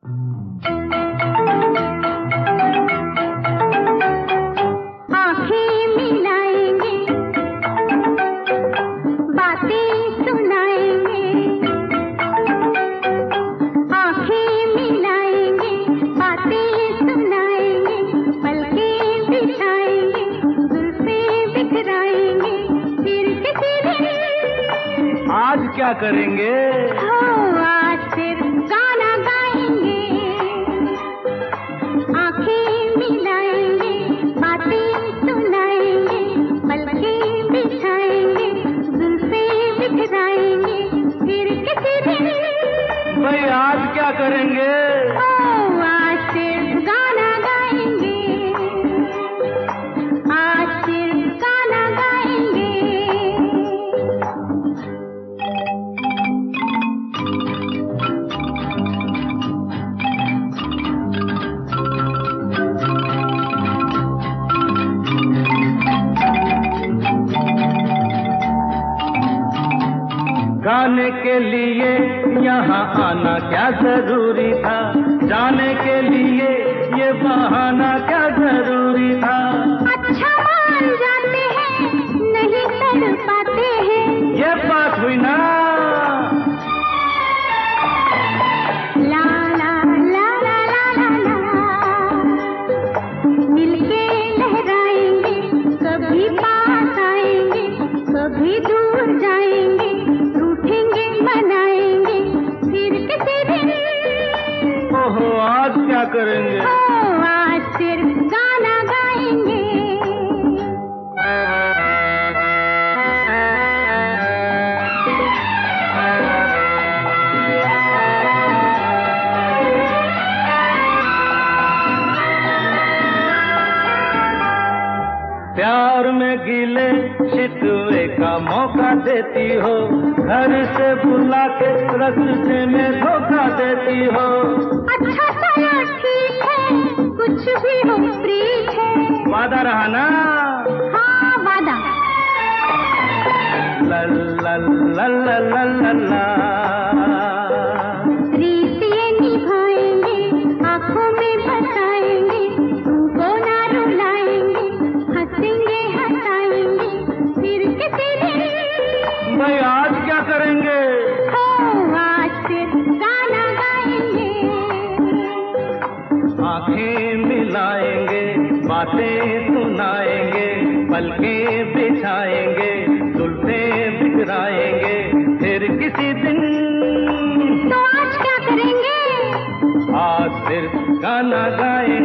क्या करेंगे? आज सिर्फ गाना गाएंगे, आंखें मिलाएंगे, बातें सुनाएंगे, पलकें बिछाएंगे, जुल्फें बिखराएंगे, फिर किसी दिन। भाई आज क्या करेंगे? आज सिर्फ गाना गाएंगे, आज सिर्फ गाना गाएंगे। गाने के लिए यहाँ आना क्या जरूरी था, जाने के लिए ये बहाना क्या जरूरी था। अच्छा मान जाते हैं, नहीं कर पाते हैं, ये बात हुई ना। ला ला ला ला ला ला ला, मिलके लहराएंगे, कभी पास आएंगे, कभी दूर जाएंगे, रूठेंगे मनाएंगे, फिर किसी दिन। ओहो आज क्या करेंगे? आज सिर्फ गाना गाएंगे। प्यार में गिले शिकवे का मौका देती हो, घर से बुला के रास्ते में धोखा देती हो। अच्छा चलो ठीक है, कुछ भी हो प्रीत है। वादा रहा ना? हाँ वादा। ला ला ला ला ला ला ला। रीत ये निभाएंगे, आंखों में बसाएंगे, तुमको ना रुलाएंगे, हंसेंगे हंसाएंगे, फिर किसी दिन। भाई आज क्या करेंगे? आज सिर्फ गाना गाएंगे, आंखें मिलाएंगे, बातें सुनाएंगे, पलकें बिछाएंगे, जुल्फें बिखराएंगे, फिर किसी दिन। तो आज क्या करेंगे? आज सिर्फ गाना गाएंगे।